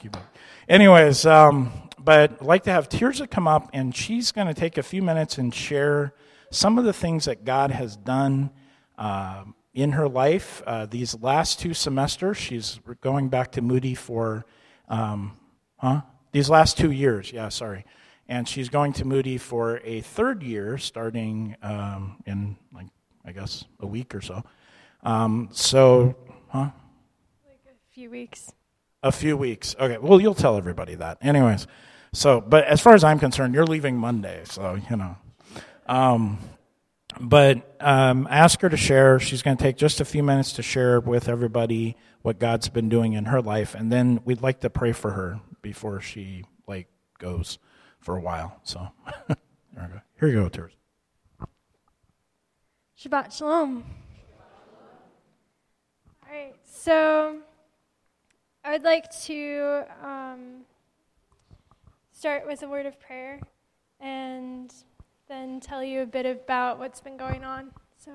keep up. Anyways, but I'd like to have Tirza come up, and she's going to take a few minutes and share some of the things that God has done in her life. These last 2 semesters, she's going back to Moody for, these last 2 years, and she's going to Moody for a 3rd year, starting in, like, I guess, a week or so. Like a few weeks. A few weeks. Okay, well, you'll tell everybody that. Anyways, but as far as I'm concerned, you're leaving Monday, so, But ask her to share. She's going to take just a few minutes to share with everybody what God's been doing in her life, and then we'd like to pray for her before she, goes for a while. So, there we go. Here you go, Tirza. Shabbat Shalom. All right, so I would like to start with a word of prayer and then tell you a bit about what's been going on. So,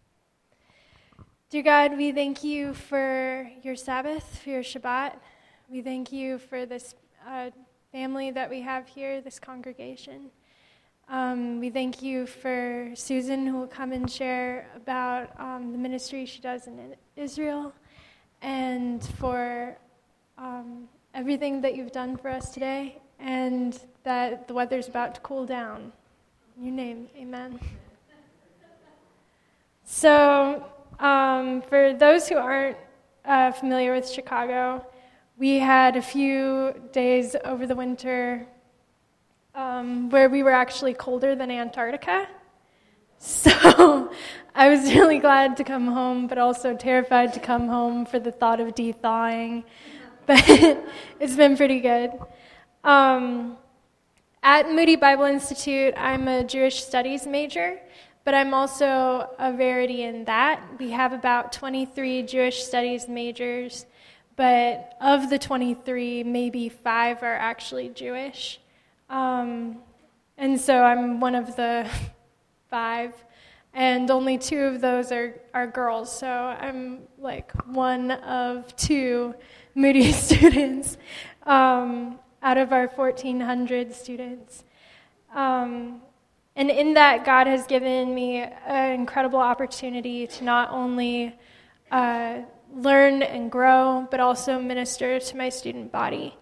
dear God, we thank you for your Sabbath, for your Shabbat. We thank you for this family that we have here, this congregation. We thank you for Susan, who will come and share about the ministry she does in Israel, and for everything that you've done for us today, and that the weather's about to cool down. In your name, amen. So, for those who aren't familiar with Chicago, we had a few days over the winter where we were actually colder than Antarctica. So I was really glad to come home, but also terrified to come home for the thought of de-thawing. But it's been pretty good. At Moody Bible Institute, I'm a Jewish studies major, but I'm also a rarity in that. We have about 23 Jewish studies majors, but of the 23, maybe 5 are actually Jewish. And so I'm one of the 5, and only 2 of those are girls, so I'm like one of 2 Moody students out of our 1,400 students. And in that, God has given me an incredible opportunity to not only learn and grow, but also minister to my student body.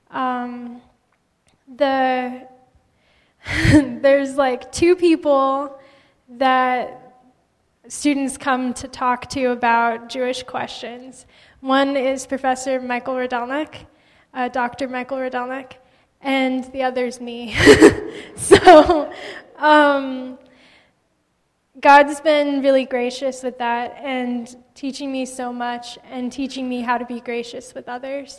There's like 2 people that students come to talk to about Jewish questions. One is Professor Michael Radelnik, Dr. Michael Radelnik, and the other is me. So God's been really gracious with that and teaching me so much and teaching me how to be gracious with others.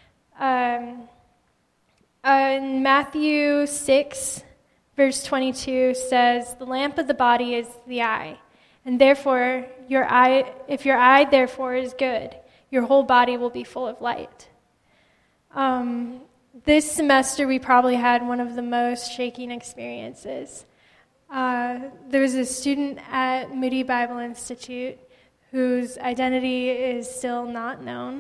In Matthew 6, verse 22 says, "The lamp of the body is the eye, and therefore if your eye therefore is good, your whole body will be full of light." This semester we probably had one of the most shaking experiences. There was a student at Moody Bible Institute whose identity is still not known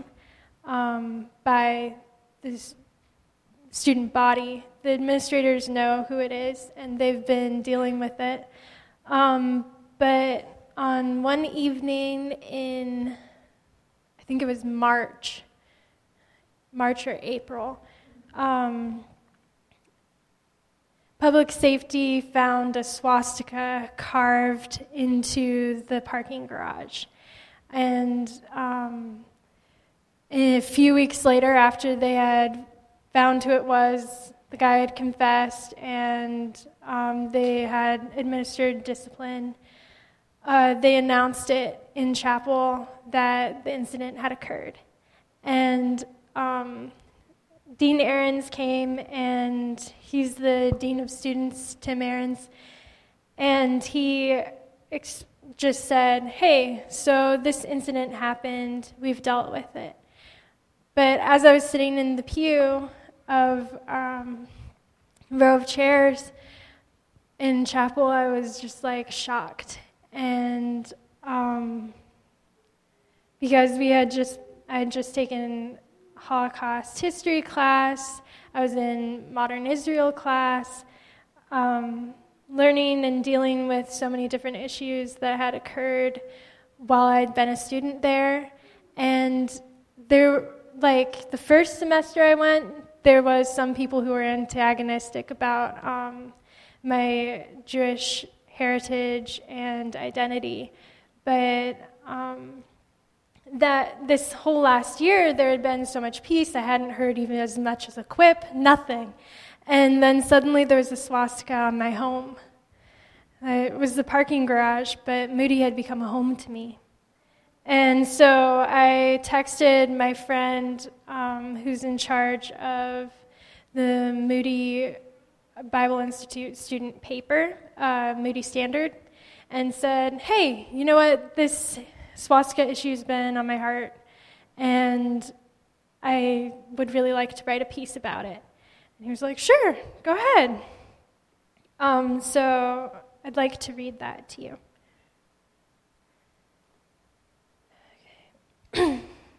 by this student body. The administrators know who it is, and they've been dealing with it. But on one evening in, I think it was March or April, public safety found a swastika carved into the parking garage. And a few weeks later, after they had found who it was, the guy had confessed, and they had administered discipline. They announced it in chapel that the incident had occurred. And Dean Ahrens came, and he's the Dean of Students, Tim Ahrens, and he just said, "Hey, so this incident happened, we've dealt with it." But as I was sitting in the pew of row of chairs in chapel, I was just like shocked, and because I had just taken Holocaust history class. I was in modern Israel class, learning and dealing with so many different issues that had occurred while I'd been a student there. And there, like the first semester I went, there was some people who were antagonistic about my Jewish heritage and identity. But that this whole last year, there had been so much peace. I hadn't heard even as much as a quip, nothing. And then suddenly there was a swastika on my home. It was the parking garage, but Moody had become a home to me. And so I texted my friend who's in charge of the Moody Bible Institute student paper, Moody Standard, and said, hey, you know what, this swastika issue's been on my heart, and I would really like to write a piece about it. And he was like, sure, go ahead. So I'd like to read that to you. Okay.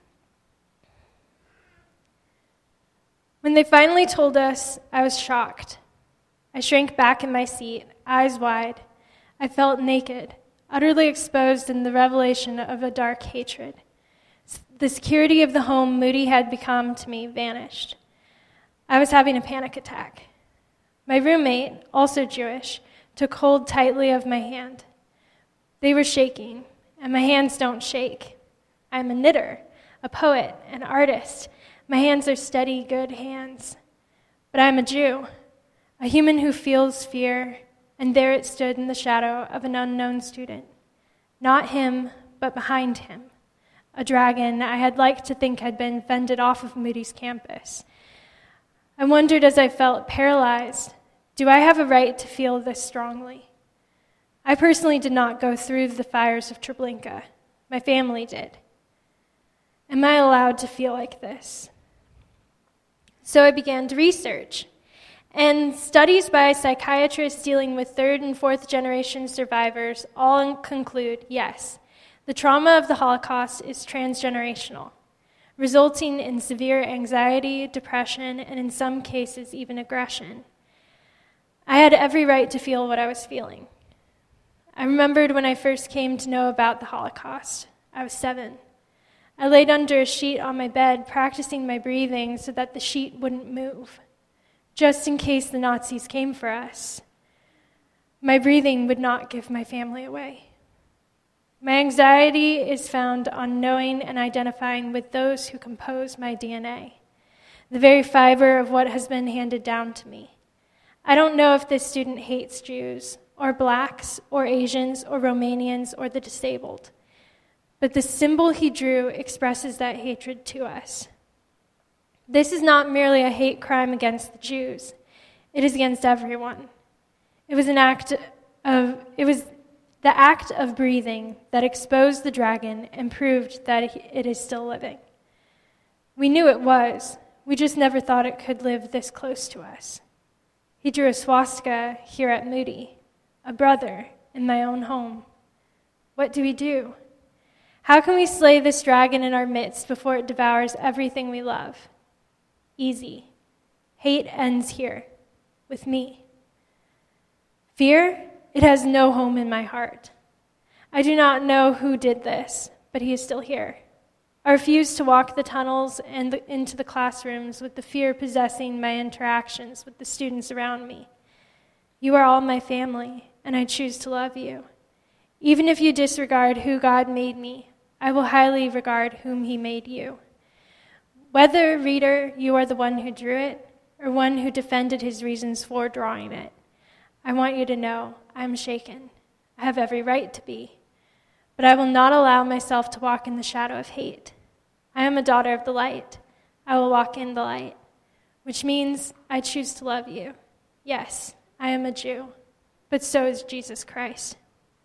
When they finally told us, I was shocked. I shrank back in my seat, eyes wide. I felt naked, utterly exposed in the revelation of a dark hatred. The security of the home Moody had become to me vanished. I was having a panic attack. My roommate, also Jewish, took hold tightly of my hand. They were shaking, and my hands don't shake. I'm a knitter, a poet, an artist. My hands are steady, good hands. But I'm a Jew, a human who feels fear, and there it stood in the shadow of an unknown student. Not him, but behind him. A dragon I had liked to think had been fended off of Moody's campus. I wondered as I felt paralyzed, do I have a right to feel this strongly? I personally did not go through the fires of Treblinka. My family did. Am I allowed to feel like this? So I began to research. And studies by psychiatrists dealing with third and fourth generation survivors all conclude, yes, the trauma of the Holocaust is transgenerational, resulting in severe anxiety, depression, and in some cases even aggression. I had every right to feel what I was feeling. I remembered when I first came to know about the Holocaust. I was 7. I laid under a sheet on my bed, practicing my breathing so that the sheet wouldn't move, just in case the Nazis came for us. My breathing would not give my family away. My anxiety is found on knowing and identifying with those who compose my DNA, the very fiber of what has been handed down to me. I don't know if this student hates Jews, or blacks, or Asians, or Romanians, or the disabled, but the symbol he drew expresses that hatred to us. This is not merely a hate crime against the Jews. It is against everyone. It was the act of breathing that exposed the dragon and proved that it is still living. We knew it was. We just never thought it could live this close to us. He drew a swastika here at Moody, a brother in my own home. What do we do? How can we slay this dragon in our midst before it devours everything we love? Easy. Hate ends here, with me. Fear, it has no home in my heart. I do not know who did this, but he is still here. I refuse to walk the tunnels and into the classrooms with the fear possessing my interactions with the students around me. You are all my family, and I choose to love you. Even if you disregard who God made me, I will highly regard whom he made you. Whether, reader, you are the one who drew it, or one who defended his reasons for drawing it, I want you to know I am shaken. I have every right to be. But I will not allow myself to walk in the shadow of hate. I am a daughter of the light. I will walk in the light, which means I choose to love you. Yes, I am a Jew, but so is Jesus Christ.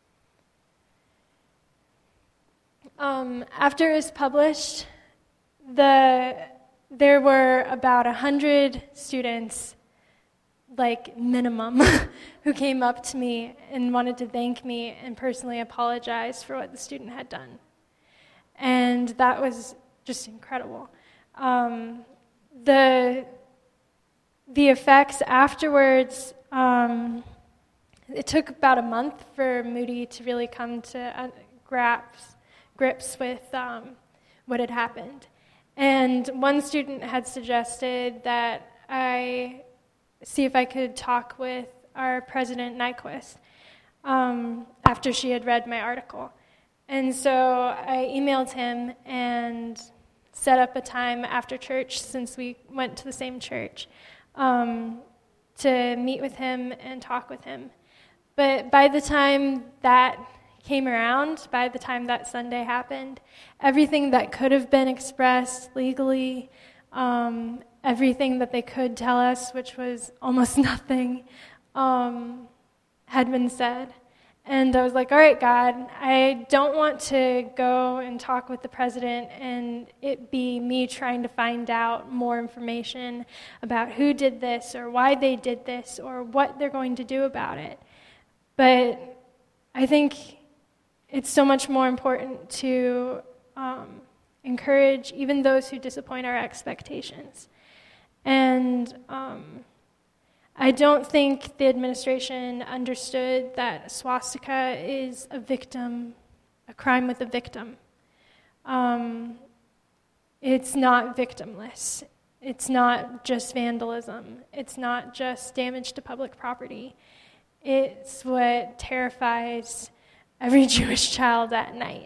After it was published, there were about 100 students, like minimum, who came up to me and wanted to thank me and personally apologize for what the student had done. And that was just incredible. The effects afterwards, it took about a month for Moody to really come to grips with what had happened. And one student had suggested that I see if I could talk with our president, Nyquist, after she had read my article. And so I emailed him and set up a time after church, since we went to the same church, to meet with him and talk with him. But by the time that came around, by the time that Sunday happened, everything that could have been expressed legally, everything that they could tell us, which was almost nothing, had been said. And I was like, all right, God, I don't want to go and talk with the president and it be me trying to find out more information about who did this or why they did this or what they're going to do about it. But I think it's so much more important to encourage even those who disappoint our expectations. And I don't think the administration understood that swastika is a crime with a victim. It's not victimless. It's not just vandalism. It's not just damage to public property. It's what terrifies every Jewish child at night.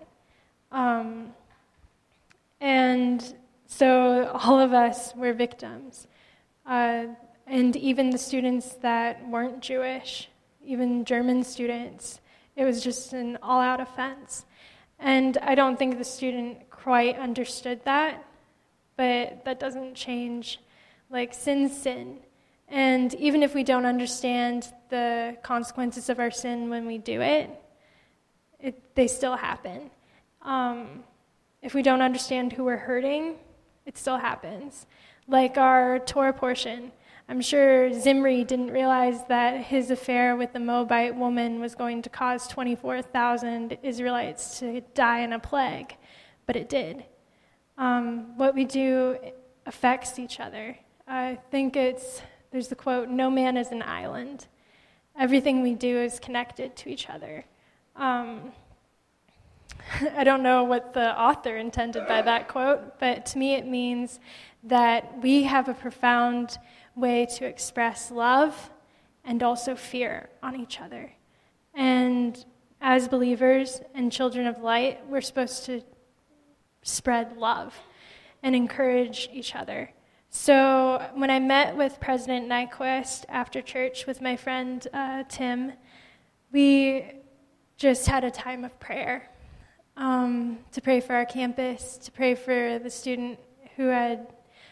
And so all of us were victims. And even the students that weren't Jewish, even German students, it was just an all-out offense. And I don't think the student quite understood that, but that doesn't change. Like, sin's sin. And even if we don't understand the consequences of our sin when we do it, they still happen. If we don't understand who we're hurting, it still happens. Like our Torah portion. I'm sure Zimri didn't realize that his affair with the Moabite woman was going to cause 24,000 Israelites to die in a plague, but it did. What we do affects each other. I think there's the quote, "No man is an island." Everything we do is connected to each other. I don't know what the author intended by that quote, but to me it means that we have a profound way to express love and also fear on each other. And as believers and children of light, we're supposed to spread love and encourage each other. So when I met with President Nyquist after church with my friend Tim, we just had a time of prayer, to pray for our campus, to pray for the student who had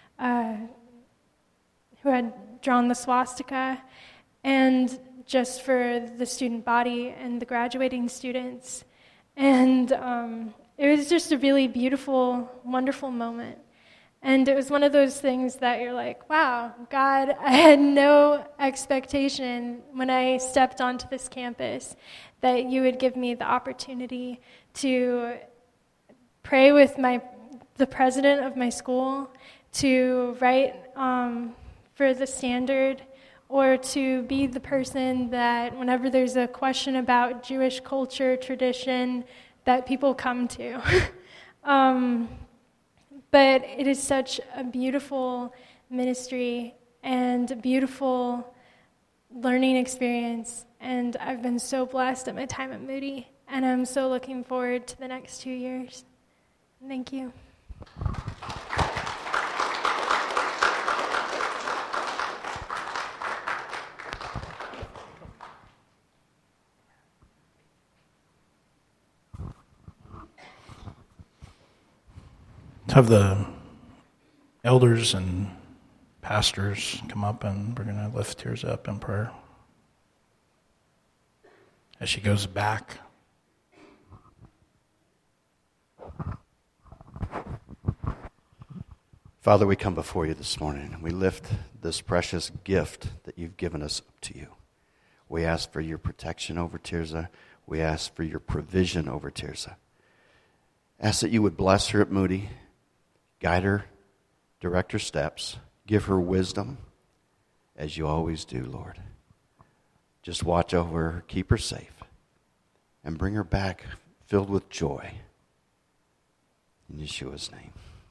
drawn the swastika, and just for the student body and the graduating students. And it was just a really beautiful, wonderful moment. And it was one of those things that you're like, wow, God, I had no expectation when I stepped onto this campus that you would give me the opportunity to pray with the president of my school, to write for the Standard, or to be the person that whenever there's a question about Jewish culture, tradition, that people come to. But it is such a beautiful ministry and a beautiful learning experience, and I've been so blessed at my time at Moody, and I'm so looking forward to the next 2 years. Thank you. Have the elders and pastors come up, and we're going to lift Tirza up in prayer as she goes back. Father, we come before you this morning, and we lift this precious gift that you've given us up to you. We ask for your protection over Tirza. We ask for your provision over Tirza. Ask that you would bless her at Moody, guide her, direct her steps, give her wisdom, as you always do, Lord. Just watch over her, keep her safe, and bring her back filled with joy. In Yeshua's name.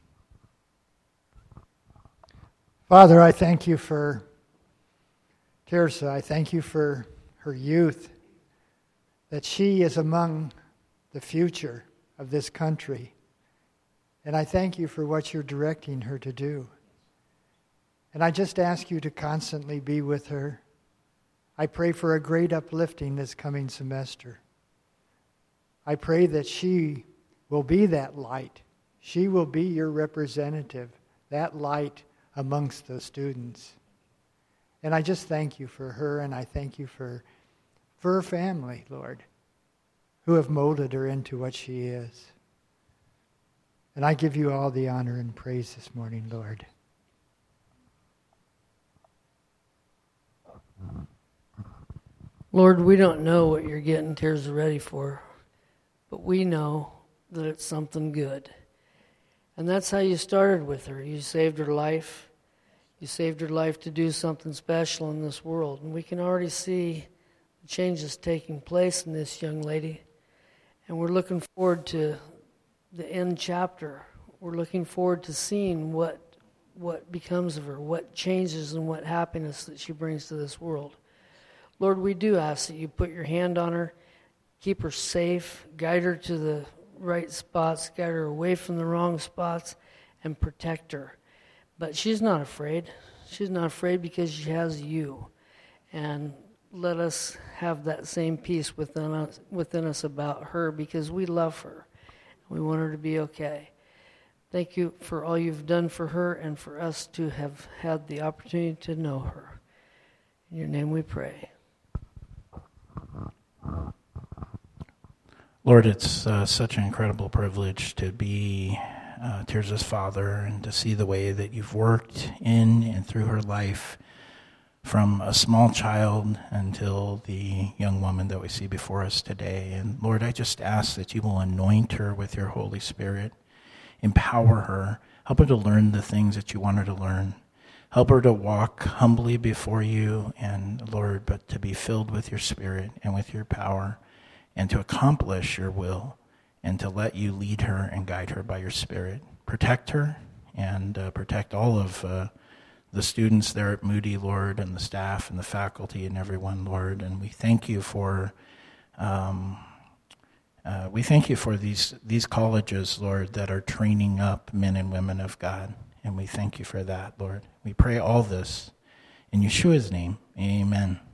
Father, I thank you for Tirza. I thank you for her youth, that she is among the future of this country. And I thank you for what you're directing her to do. And I just ask you to constantly be with her. I pray for a great uplifting this coming semester. I pray that she will be that light. She will be your representative, that light amongst the students. And I just thank you for her, and I thank you for her family, Lord, who have molded her into what she is. And I give you all the honor and praise this morning, Lord. Lord, we don't know what you're getting Tirza ready for, but we know that it's something good. And that's how you started with her. You saved her life. You saved her life to do something special in this world. And we can already see the changes taking place in this young lady. And we're looking forward to the end chapter. We're looking forward to seeing what becomes of her, what changes and what happiness that she brings to this world. Lord, we do ask that you put your hand on her, keep her safe, guide her to the right spots, guide her away from the wrong spots, and protect her. But she's not afraid. She's not afraid because she has you. And let us have that same peace within us about her, because we love her. We want her to be okay. Thank you for all you've done for her and for us to have had the opportunity to know her. In your name we pray. Lord, it's such an incredible privilege to be Tirza's father and to see the way that you've worked in and through her life from a small child until the young woman that we see before us today. And Lord, I just ask that you will anoint her with your Holy Spirit, empower her, help her to learn the things that you want her to learn. Help her to walk humbly before you, and Lord, but to be filled with your Spirit and with your power, and to accomplish your will, and to let you lead her and guide her by your Spirit. Protect her, and protect all of the students there at Moody, Lord, and the staff and the faculty and everyone, Lord. And we thank you for these colleges, Lord, that are training up men and women of God. And we thank you for that, Lord. We pray all this in Yeshua's name. Amen.